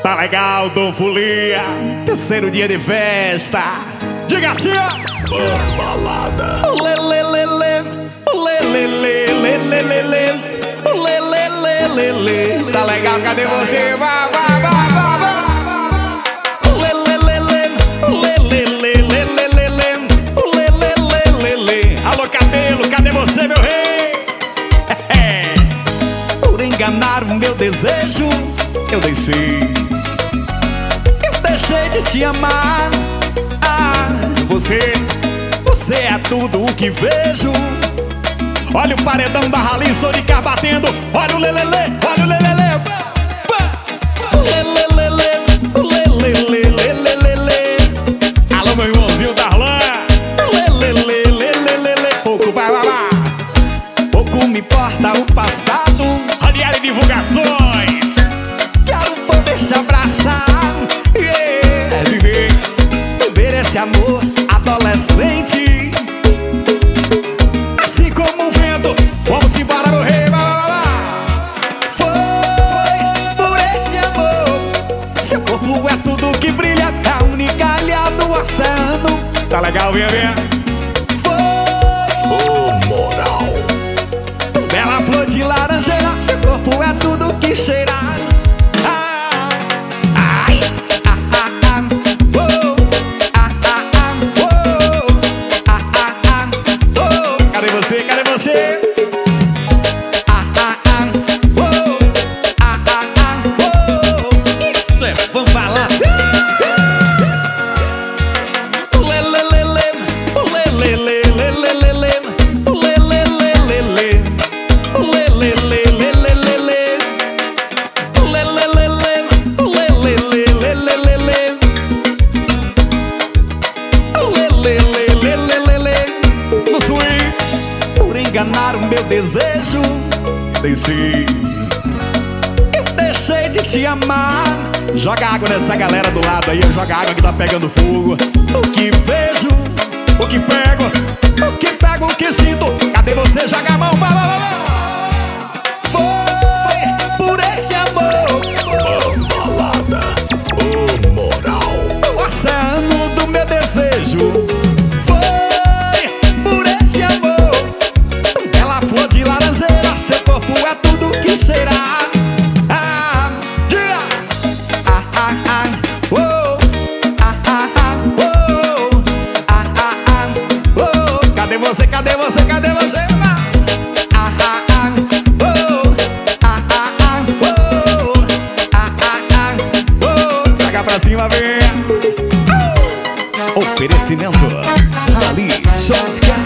Tá legal, Dom Folia. Terceiro dia de festa. Diga assim, ó. Balada. Tá legal, cadê você? Vai, vai, vai, vai, vai. Alô, cabelo, cadê você, meu rei? Por enganar o meu desejo, eu deixei de te amar. Você é tudo o que vejo. Olha o paredão da Rally, Soricar batendo. Olha o lelele, olha o lelele. Alô, meu irmãozinho Darlan. Pouco vai, vai, vai. Pouco me importa o passado. Ranieri Divulgações. Quero poder te abraçar. Viver esse amor adolescente. Assim como o vento, vamos embora, meu rei. Foi por esse amor. Seu corpo é tudo que brilha, é a única ilha do oceano. Tá legal, vinha, vinha. Ô, moral. Bela flor de laranjeira, seu corpo é tudo que cheira. Cadê você? Cadê você? Isso é Vambalada. No swing, por enganar o meu desejo, eu deixei de te amar. Joga água nessa galera do lado aí, joga água que tá pegando fogo. O que vejo, o que pego, o que sinto. Cadê você? Joga a mão, vai, vai, vai. Foi por esse amor. Balada. Ô, moral. O oceano do meu desejo. Foi por esse amor. Bela flor de laranjeira, seu corpo é tudo que cheira. Cadê você? Cadê você? Cadê você? Joga pra cima, vem. Oferecimento Rally Shotgun.